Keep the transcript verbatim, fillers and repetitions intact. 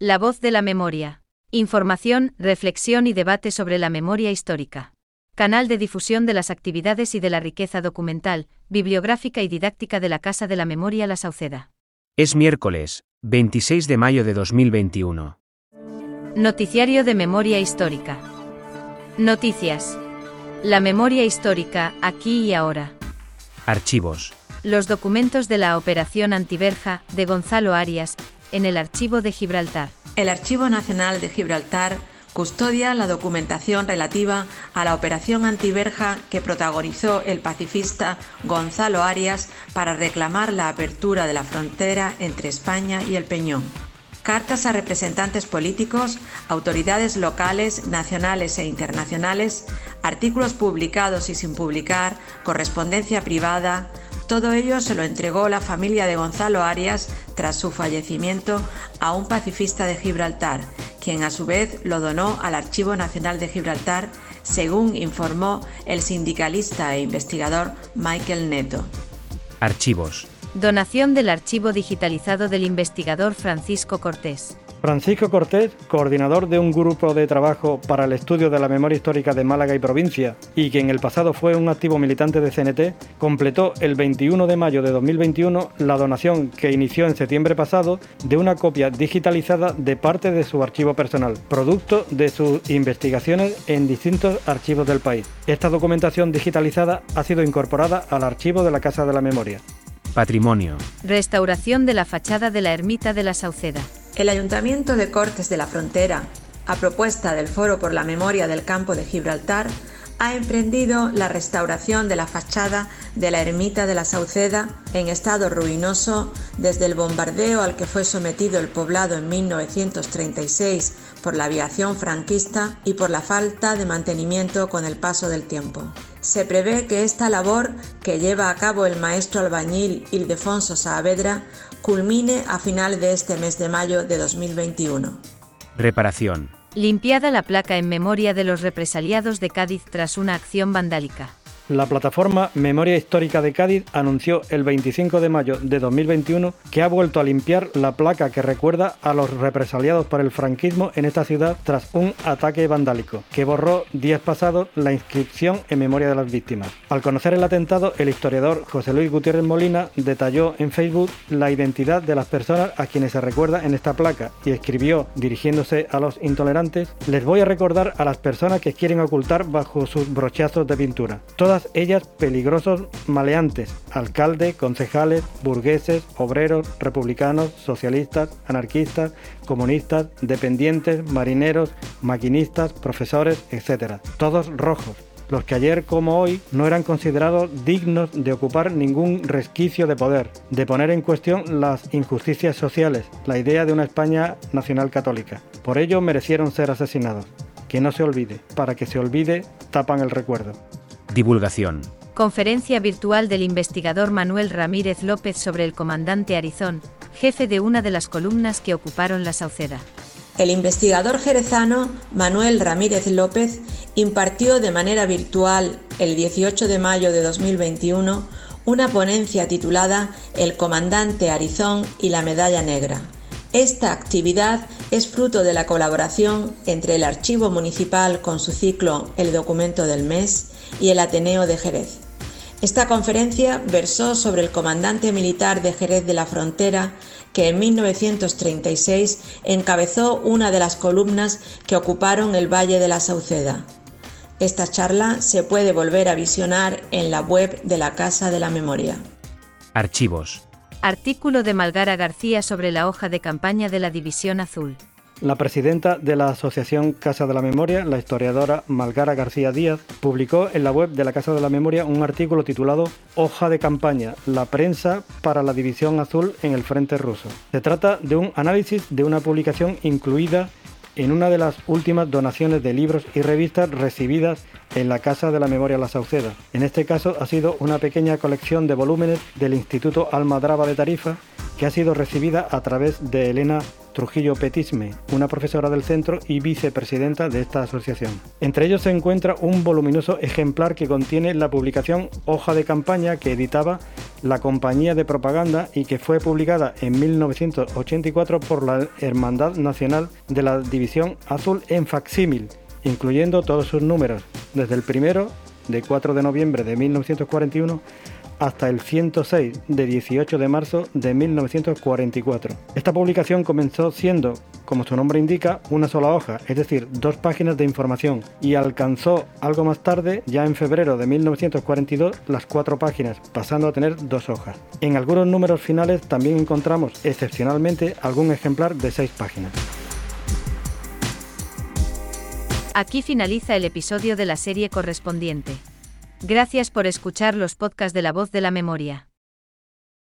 La voz de la memoria. Información, reflexión y debate sobre la memoria histórica. Canal de difusión de las actividades y de la riqueza documental, bibliográfica y didáctica de la Casa de la Memoria La Sauceda. Es miércoles, veintiséis de mayo de dos mil veintiuno. Noticiario de Memoria Histórica. Noticias. La memoria histórica, aquí y ahora. Archivos. Los documentos de la Operación Antiverja, de Gonzalo Arias, en el Archivo de Gibraltar. El Archivo Nacional de Gibraltar custodia la documentación relativa a la Operación Antiverja que protagonizó el pacifista Gonzalo Arias para reclamar la apertura de la frontera entre España y el Peñón. Cartas a representantes políticos, autoridades locales, nacionales e internacionales, artículos publicados y sin publicar, correspondencia privada, todo ello se lo entregó la familia de Gonzalo Arias tras su fallecimiento a un pacifista de Gibraltar, quien a su vez lo donó al Archivo Nacional de Gibraltar, según informó el sindicalista e investigador Michael Neto. Archivos. Donación del archivo digitalizado del investigador Francisco Cortés. Francisco Cortés, coordinador de un grupo de trabajo para el estudio de la memoria histórica de Málaga y provincia, y que en el pasado fue un activo militante de C N T, completó el veintiuno de mayo de dos mil veintiuno la donación que inició en septiembre pasado de una copia digitalizada de parte de su archivo personal, producto de sus investigaciones en distintos archivos del país. Esta documentación digitalizada ha sido incorporada al archivo de la Casa de la Memoria. Patrimonio. Restauración de la fachada de la ermita de la Sauceda. El Ayuntamiento de Cortes de la Frontera, a propuesta del Foro por la Memoria del Campo de Gibraltar, ha emprendido la restauración de la fachada de la ermita de la Sauceda en estado ruinoso desde el bombardeo al que fue sometido el poblado en mil novecientos treinta y seis por la aviación franquista y por la falta de mantenimiento con el paso del tiempo. Se prevé que esta labor, que lleva a cabo el maestro albañil Ildefonso Saavedra, culmine a final de este mes de mayo de dos mil veintiuno. Reparación. Limpiada la placa en memoria de los represaliados de Cádiz tras una acción vandálica. La plataforma Memoria Histórica de Cádiz anunció el veinticinco de mayo de dos mil veintiuno que ha vuelto a limpiar la placa que recuerda a los represaliados por el franquismo en esta ciudad tras un ataque vandálico, que borró días pasados la inscripción en memoria de las víctimas. Al conocer el atentado, el historiador José Luis Gutiérrez Molina detalló en Facebook la identidad de las personas a quienes se recuerda en esta placa y escribió, dirigiéndose a los intolerantes: les voy a recordar a las personas que quieren ocultar bajo sus brochazos de pintura. Todas Todas ellas peligrosos maleantes, alcaldes, concejales, burgueses, obreros, republicanos, socialistas, anarquistas, comunistas, dependientes, marineros, maquinistas, profesores, etcétera. Todos rojos, los que ayer como hoy no eran considerados dignos de ocupar ningún resquicio de poder, de poner en cuestión las injusticias sociales, la idea de una España nacional católica. Por ello merecieron ser asesinados. Que no se olvide, para que se olvide, tapan el recuerdo. Divulgación. Conferencia virtual del investigador Manuel Ramírez López sobre el comandante Arizón, jefe de una de las columnas que ocuparon la Sauceda. El investigador jerezano Manuel Ramírez López impartió de manera virtual el dieciocho de mayo de dos mil veintiuno una ponencia titulada El comandante Arizón y la medalla negra. Esta actividad es fruto de la colaboración entre el Archivo Municipal con su ciclo El Documento del Mes y el Ateneo de Jerez. Esta conferencia versó sobre el comandante militar de Jerez de la Frontera que en mil novecientos treinta y seis encabezó una de las columnas que ocuparon el Valle de la Sauceda. Esta charla se puede volver a visionar en la web de la Casa de la Memoria. Archivos. Artículo de Malgara García sobre la hoja de campaña de la División Azul. La presidenta de la Asociación Casa de la Memoria, la historiadora Malgara García Díaz, publicó en la web de la Casa de la Memoria un artículo titulado Hoja de campaña, la prensa para la División Azul en el frente ruso. Se trata de un análisis de una publicación incluida en una de las últimas donaciones de libros y revistas recibidas en la Casa de la Memoria La Sauceda. En este caso ha sido una pequeña colección de volúmenes del Instituto Almadraba de Tarifa que ha sido recibida a través de Elena Trujillo Petisme, una profesora del centro y vicepresidenta de esta asociación. Entre ellos se encuentra un voluminoso ejemplar que contiene la publicación Hoja de Campaña que editaba la Compañía de Propaganda y que fue publicada en mil novecientos ochenta y cuatro por la Hermandad Nacional de la División Azul en facsímil, incluyendo todos sus números, desde el primero, de cuatro de noviembre de mil novecientos cuarenta y uno, hasta el ciento seis de dieciocho de marzo de mil novecientos cuarenta y cuatro. Esta publicación comenzó siendo, como su nombre indica, una sola hoja, es decir, dos páginas de información, y alcanzó algo más tarde, ya en febrero de mil novecientos cuarenta y dos, las cuatro páginas, pasando a tener dos hojas. En algunos números finales también encontramos, excepcionalmente, algún ejemplar de seis páginas. Aquí finaliza el episodio de la serie correspondiente. Gracias por escuchar los podcasts de La Voz de la Memoria.